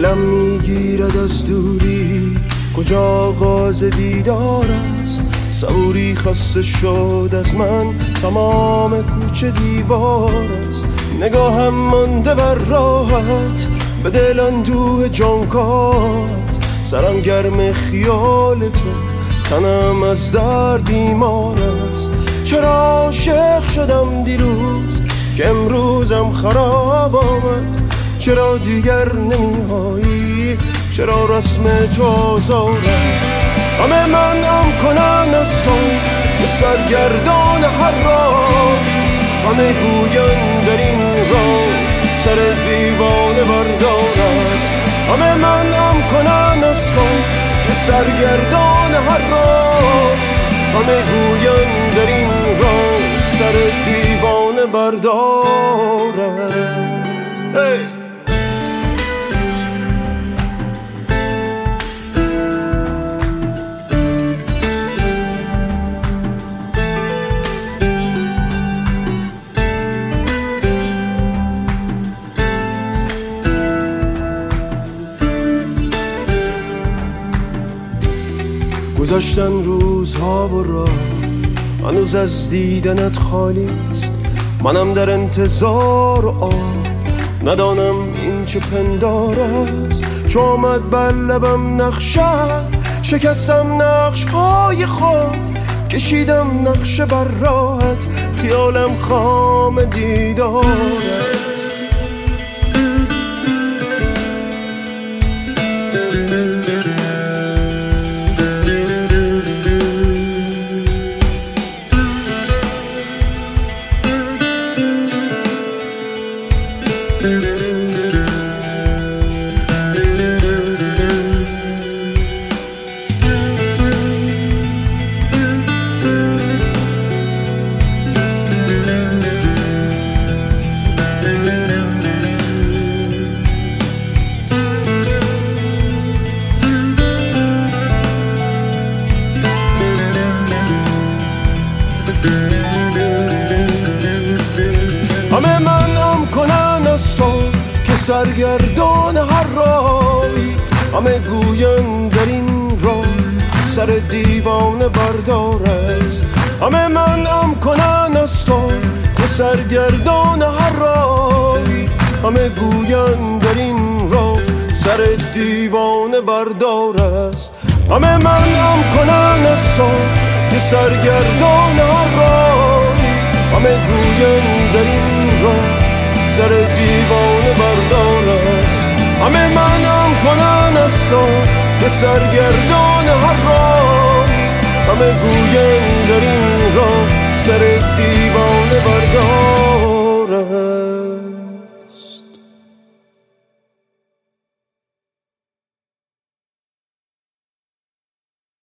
دلم میگیرد از دوری کجا آغاز دیدار است. صبوری خسته شد از من تمام کوچه دیوار است. نگاهم مانده بر راحت به دل اندوه جانکات. سرم گرم خیال تو تنم از درد بیمار است. چرا عاشق شدم دیروز که امروزم خراب آمد. چرا دیگر نمیایی چرا رسم تو آزار است. همه منعم کنن از تو به سرگردان هر راه. همه گوین در این راه سر دیوانه بردار است. همه منعم کنن از تو که سرگردان هر راه. همه گوین در این راه سر دیوانه بردار است. hey! گذشتن روزها و راه هنوز از دیدنت خالی است. منم در انتظار و ندانم این چه پندار است. چو آمد بر لبم نقشت شکستم نقش های خود. کشیدم نقش بر راحت خیالم خام دیدار است. همه منعم کنن از تو که سرگردان هر راهی. همه گوین در این راه سر دیوانه بردار است. همه منعم کنن از تو که سرگردان هر راهی. همه گوین در این راه سر دیوانه بردار است. همه منعم کنن از تو که سرگردان هر راهی. همه گوین در این راه سر دیوانه بردار است. همه منعم کنن از تو به سرگردان هر راهی. همه گوین در این راه سر